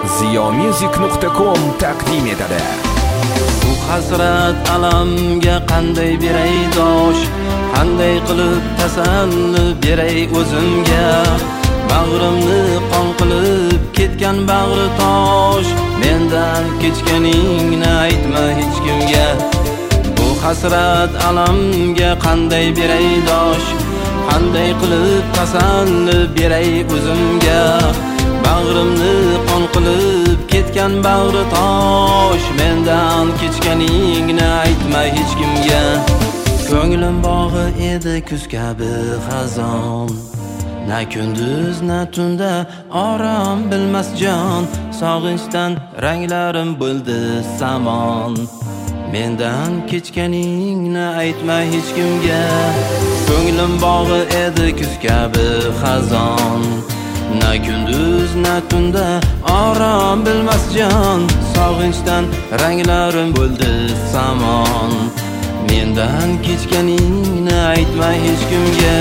ziyomusic.com taqdim etadi. Bu hasrat alamga qanday beray dosh, qanday qilib tasalli beray o'zimga. Bag'rimni qon qilib ketgan bag'ri tosh, mendan kechganingni aytma hech kimga. Bu hasrat alamga qanday beray dosh, qanday qilib tasalli beray o'zimga. Bag'rimni qon qilib ketgan bag'ri tosh, mendan kechganingni aytma hech kimga. Ko'nglim bog'i edi kuz kabi xazon, na kunduz na tunda orom bilmas jon. Sog'inchdan ranglarim bo'ldi samon, mendan kechganingni aytma hech kimga. Ko'nglim bog'i edi kuz kabi xazon, na kunduz na tunda orom bilmas jon. Sog'inchdan ranglarim bo'ldi samon, mendan kechganingni aytma hech kimga.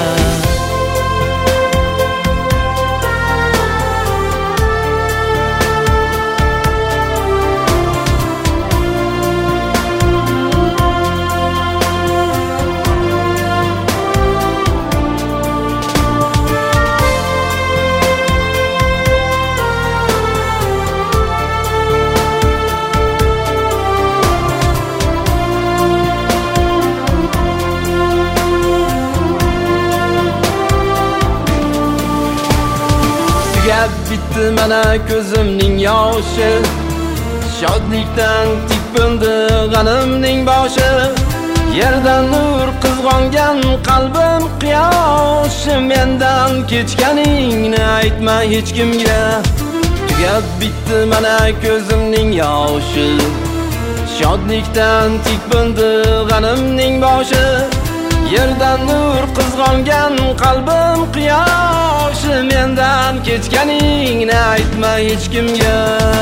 Bitti mana ko'zimning yoshi, shodlikdan tikpindi g'animning boshi. Yerdan nur qizg'ongan qalbim quyoshi, mendan kechganingni aytma hech kimga. Tugab bitti mana ko'zimning yoshi, shodlikdan tikpindi g'animning boshi. Yerdan nur qizg'ongan qalbim quyoshi, mendan kechganingni aytma hech kimga.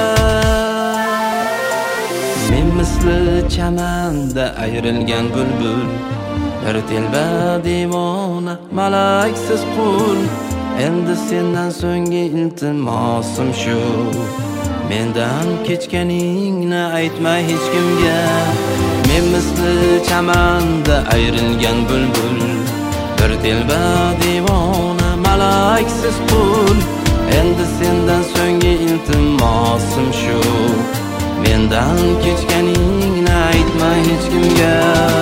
Men misli chamanda ayrilgan bulbul, bir telba devona malaksiz qul. Endi sendan so'nggi iltimosim shu, mendan kechganingni aytma hech kimga. Men misli chamanda ayrilgan bulbul, bir telba devona malaksiz qul. Endi sendan so'nggi iltimosim shu, mendan kechganingni aytma hech kimga.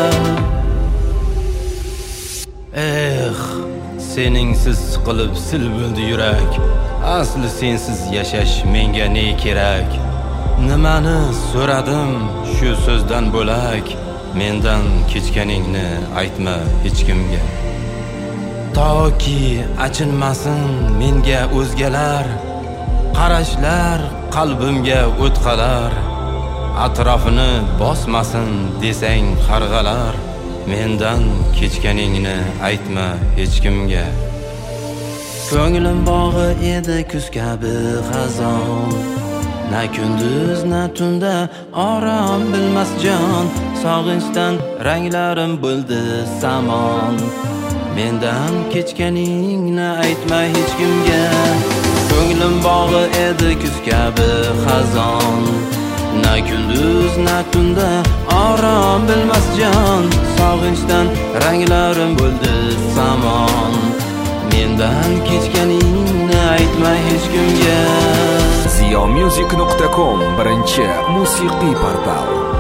Seningsiz qilib sil bo'ldi yurak, asli sensiz yashash menga ne kerak. Nimani so'radim shu so'zdan bo'lak, mendan kechganingni aytma hech kimga. Toki achinmasin menga o'zgalar, qarashlar qalbimga o'tqalar. Atrofini bosmasin desang qarg'alar, mendan kechganingni aytma hech kimga. Ko'nglim bog'i edi kuz kabi xazon, na kunduz na tunda orom bilmas jon. Sog'inchdan ranglarim bo'ldi samon, mendan kechganingni aytma hech kimga. Ko'nglim bog'i edi kuz kabi xazon, na kunduz na tunda orom bilmas jon. Sog'inchdan ranglarim bo'ldi samon, mendan kechganingni aytma hech kimga. ziyomusic.com birinchi musiqiy portal.